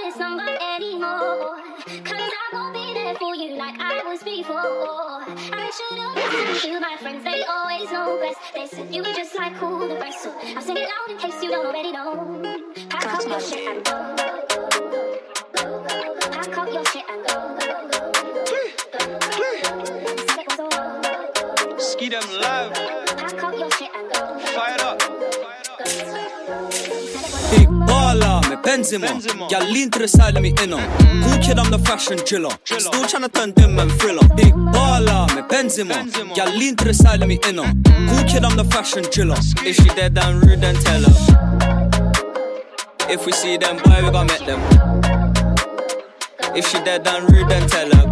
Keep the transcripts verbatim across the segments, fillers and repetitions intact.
this number anymore. Cause I won't be there for you like I was before. I should've listened to my friends, they always know best. They said you were just like all the rest, so I'll sing it loud in case you don't already know. Pack up your shit and go. Pack up your shit and go. Ski them live. Pack up your shit and go. Fire up. Big baller med Benzema. Jag lean to the side, let me in on. Cool kid, I'm the fashion driller. Still tryna turn them and thriller. Big baller med Benzema. Jag lean to the side, let me in on. Cool kid, I'm the fashion driller. If she dead, then rude, then tell her. If we see them, boy, we gon' met them. If she dead, then rude, then tell her.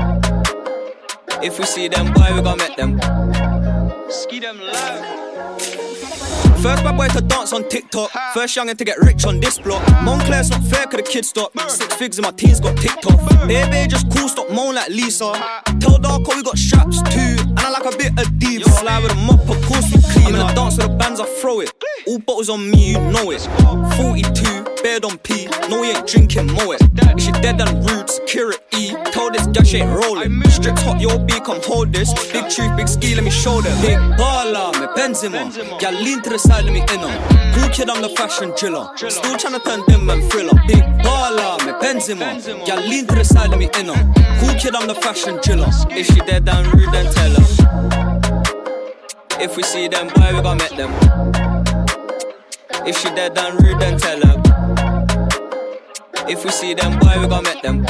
If we see them, boy, we gon' met them. Ski them live. First bad boy to dance on TikTok. First youngin' to get rich on this block. Moncler's not fair cause the kids stop. Six figs in my teens got ticked off. Baby just cool, stop moan like Lisa. Tell Darko we got straps too. And I like a bit of deep. Slide with a mop, of course we clean. I'm in the dance with the bands, I throw it. All bottles on me, you know it. forty-two, bed on P. No, we ain't drinking, mow it. If she dead and rude, security. Tell this girl she ain't rolling. Strips hot, your B, come hold this. Big truth, big ski, let me show them. Big baller, me Benzema. Yeah, lean to the side, let me in on. Cool kid, I'm the fashion driller. Still tryna turn them and thriller. Big baller, me Benzema. Yeah, lean to the side, let me in on. Cool kid, I'm the fashion driller. If she dead and rude, then tell her. If we see them, boy, we gon' met them. If she dead and rude, then tell her. If we see them, boy, we gon' met them.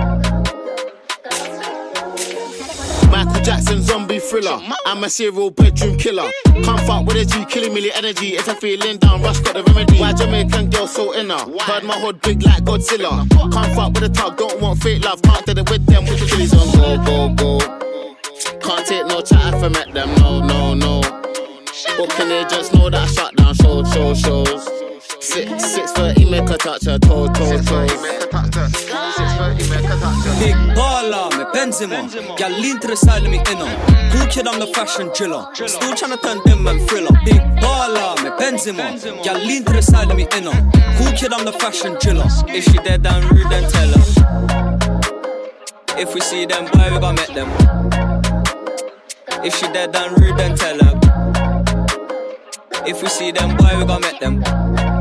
Michael Jackson, zombie thriller. I'm a serial bedroom killer. Come fuck with a G, killing me energy. If I'm feeling down, Rush got the remedy. Why Jamaican girl so inner? Heard my hood big like Godzilla. Come fuck with a tug, don't want fake love. Can't do it with them, with the chilies on go, go, go. Can't take no chat if I met them, no, no, no. What can they just know that I shut down show, show, shows? Six, six thirty, make a touch her, toe, toe, toes. Big baller, me Benzema. Yeah, lean to the side, let me in on. Cool kid, I'm the fashion driller. Still tryna turn them and thriller. Big baller, me Benzema. Yeah, lean to the side, let me in on. Cool kid, I'm the fashion driller. If she dead, then rude, then tell her. If we see them, boy, we gon' met them. If she dead, then rude, then tell her. If we see them, boy, we gon' met them.